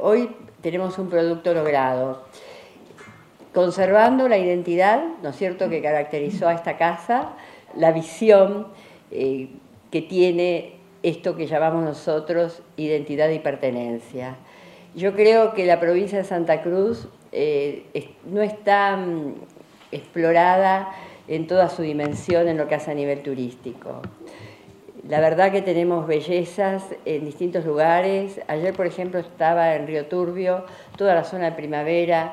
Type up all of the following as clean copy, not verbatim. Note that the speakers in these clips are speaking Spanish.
hoy tenemos un producto logrado, conservando la identidad, ¿no es cierto?, que caracterizó a esta casa, la visión que tiene esto que llamamos nosotros identidad y pertenencia. Yo creo que la provincia de Santa Cruz no está explorada en toda su dimensión en lo que hace a nivel turístico. La verdad que tenemos bellezas en distintos lugares. Ayer, por ejemplo, estaba en Río Turbio, toda la zona de Primavera.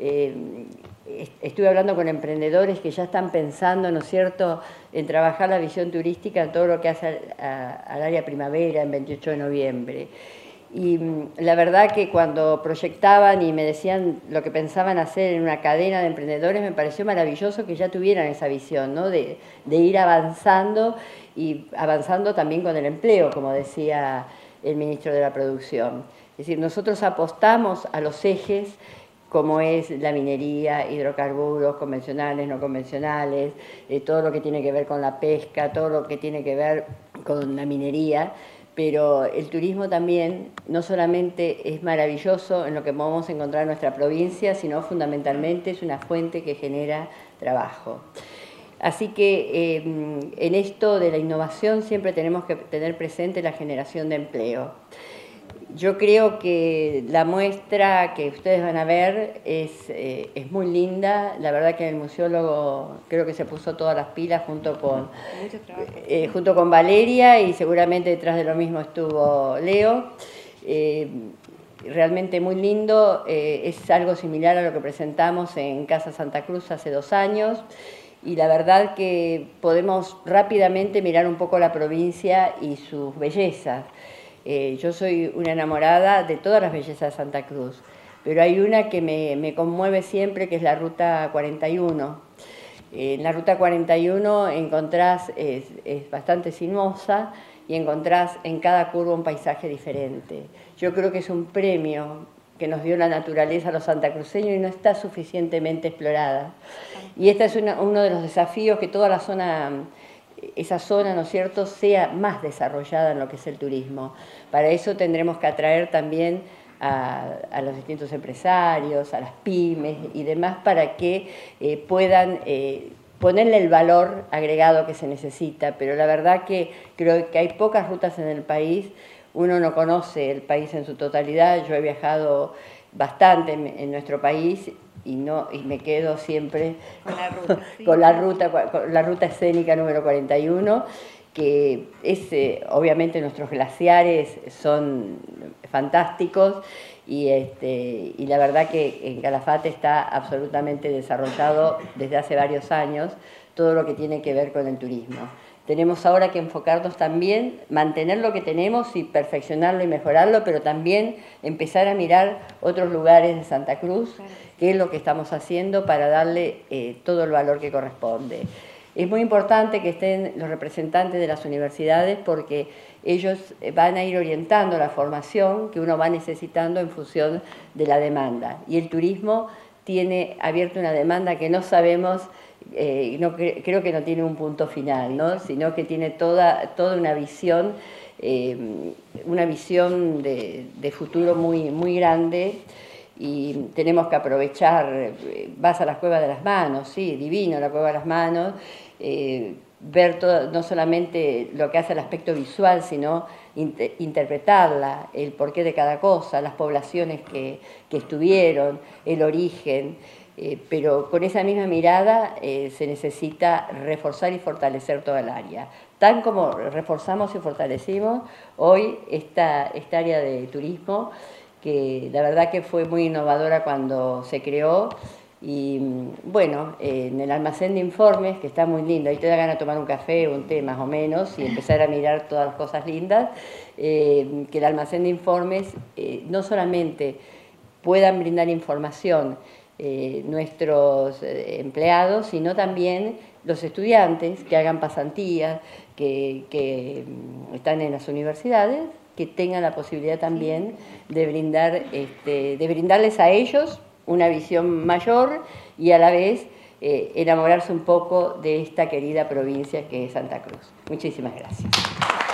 Estuve hablando con emprendedores que ya están pensando, ¿no es cierto?, en trabajar la visión turística en todo lo que hace al área Primavera, en 28 de noviembre. Y la verdad que cuando proyectaban y me decían lo que pensaban hacer en una cadena de emprendedores, me pareció maravilloso que ya tuvieran esa visión, ¿no?, de ir avanzando y avanzando también con el empleo, como decía el ministro de la Producción. Es decir, nosotros apostamos a los ejes como es la minería, hidrocarburos convencionales, no convencionales, todo lo que tiene que ver con la pesca, todo lo que tiene que ver con la minería, pero el turismo también no solamente es maravilloso en lo que podemos encontrar en nuestra provincia, sino fundamentalmente es una fuente que genera trabajo. Así que en esto de la innovación siempre tenemos que tener presente la generación de empleo. Yo creo que la muestra que ustedes van a ver es muy linda. La verdad que el museólogo creo que se puso todas las pilas junto con Valeria, y seguramente detrás de lo mismo estuvo Leo. Realmente muy lindo. Es algo similar a lo que presentamos en Casa Santa Cruz hace 2 años. Y la verdad que podemos rápidamente mirar un poco la provincia y sus bellezas. Yo soy una enamorada de todas las bellezas de Santa Cruz, pero hay una que me conmueve siempre, que es la Ruta 41. En la Ruta 41 encontrás, es bastante sinuosa, y encontrás en cada curva un paisaje diferente. Yo creo que es un premio que nos dio la naturaleza a los santacruceños y no está suficientemente explorada. Y este es uno de los desafíos, que toda la zona, esa zona, ¿no es cierto?, sea más desarrollada en lo que es el turismo. Para eso tendremos que atraer también a los distintos empresarios, a las pymes y demás, para que puedan ponerle el valor agregado que se necesita. Pero la verdad que creo que hay pocas rutas en el país. Uno no conoce el país en su totalidad. Yo he viajado bastante en nuestro país y me quedo siempre con la ruta escénica número 41, que es, obviamente nuestros glaciares son fantásticos, y la verdad que en Calafate está absolutamente desarrollado desde hace varios años todo lo que tiene que ver con el turismo. Tenemos ahora que enfocarnos también, mantener lo que tenemos y perfeccionarlo y mejorarlo, pero también empezar a mirar otros lugares de Santa Cruz, que es lo que estamos haciendo para darle todo el valor que corresponde. Es muy importante que estén los representantes de las universidades, porque ellos van a ir orientando la formación que uno va necesitando en función de la demanda. Y el turismo tiene abierta una demanda que no sabemos, creo que no tiene un punto final, ¿no?, sino que tiene toda una visión de futuro muy, muy grande. Y tenemos que aprovechar. Vas a las Cuevas de las Manos, sí, divino la Cueva de las Manos, ver todo, no solamente lo que hace el aspecto visual, sino interpretarla, el porqué de cada cosa, las poblaciones que estuvieron, el origen, pero con esa misma mirada se necesita reforzar y fortalecer toda el área. Tan como reforzamos y fortalecimos hoy esta área de turismo, que la verdad que fue muy innovadora cuando se creó. Y bueno, en el almacén de informes, que está muy lindo, ahí te da ganas de tomar un café, un té más o menos, y empezar a mirar todas las cosas lindas, que el almacén de informes no solamente puedan brindar información nuestros empleados, sino también los estudiantes que hagan pasantías, que están en las universidades, que tengan la posibilidad también de brindarles a ellos una visión mayor, y a la vez enamorarse un poco de esta querida provincia que es Santa Cruz. Muchísimas gracias.